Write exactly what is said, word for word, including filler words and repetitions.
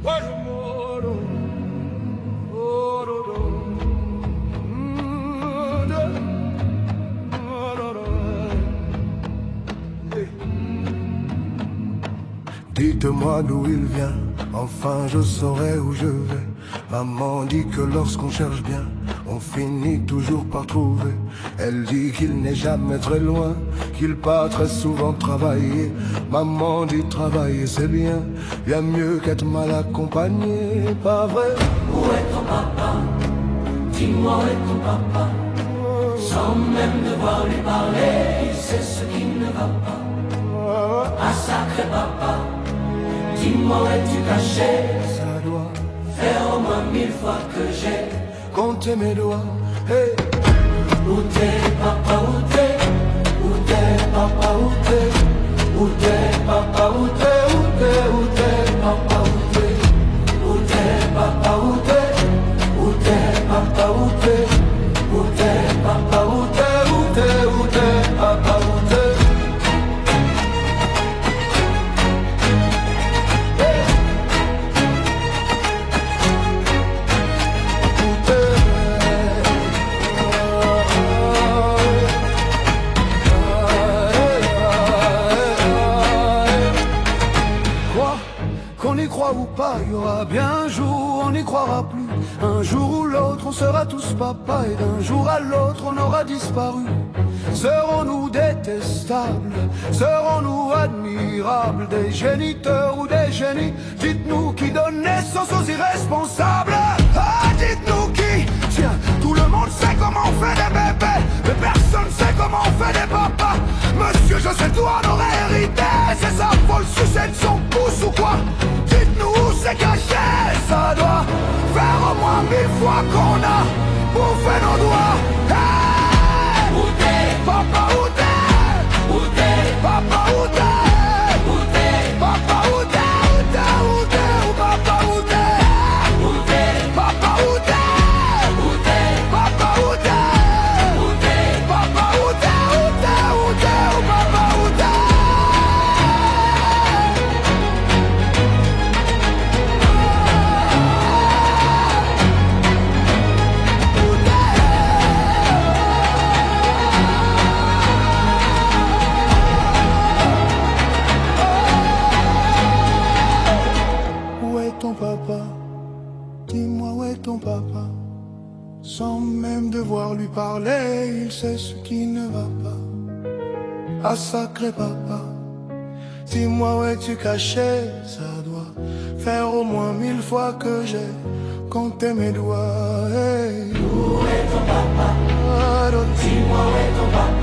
Dites-moi d'où il vient, enfin je saurai où je vais. Maman dit que lorsqu'on cherche bien, on finit toujours par trouver. Elle dit qu'il n'est jamais très loin, qu'il part très souvent travailler. Maman dit travailler c'est bien, bien mieux qu'être mal accompagné, pas vrai? Où est ton papa? Dis-moi où est ton papa? Sans même devoir lui parler, il sait ce qui ne va pas. Ah sacré papa, dis-moi où es-tu caché? Ça doit faire au moins mille fois que j'ai compté mes doigts. Hey. Où t'es papa, où t'es? Où t'es papa, où t'es? Où t'es papa, où t'es? Où t'es, où t'es papa, où t'es? Où t'es papa, où t'es? Où t'es papa, où t'es? Où t'es papa, où t'es? Où t'es, où t'es papa, où t'es? Qu'on y croit ou pas, il y aura bien un jour, on n'y croira plus. Un jour ou l'autre, on sera tous papa, et d'un jour à l'autre, on aura disparu. Serons-nous détestables? Serons-nous admirables? Des géniteurs ou des génies? Dites-nous qui donne naissance aux irresponsables. Ah, dites-nous qui? Tiens, tout le monde sait comment on fait des bébés, mais personne sait comment on fait des papas. Monsieur, je sais tout, on aurait hérité. C'est ça, faut le sucer de son pouce ou quoi? Dites-nous où c'est caché. Ça doit faire au moins mille fois qu'on a bouffé nos doigts. Hey! Où t'es? Papa, où t'es? Où t'es? Papa, où t'es? Où t'es? Papa, où t'es? Où t'es? Où t'es? Où papa, où t'es? Où t'es? Papa, où t'es? Où t'es? Papa, où t'es? Où t'es? Papa, où t'es? Où t'es? Où t'es? Où papa, où t'es? Où est ton papa? Dis-moi où est ton papa? Sans même devoir lui parler, il sait ce qui ne va pas. Ah sacré papa, dis-moi où es-tu caché? Ça doit faire au moins mille fois que j'ai compté mes doigts. Hey. Où est ton papa? Ah, Dis-moi où est ton papa?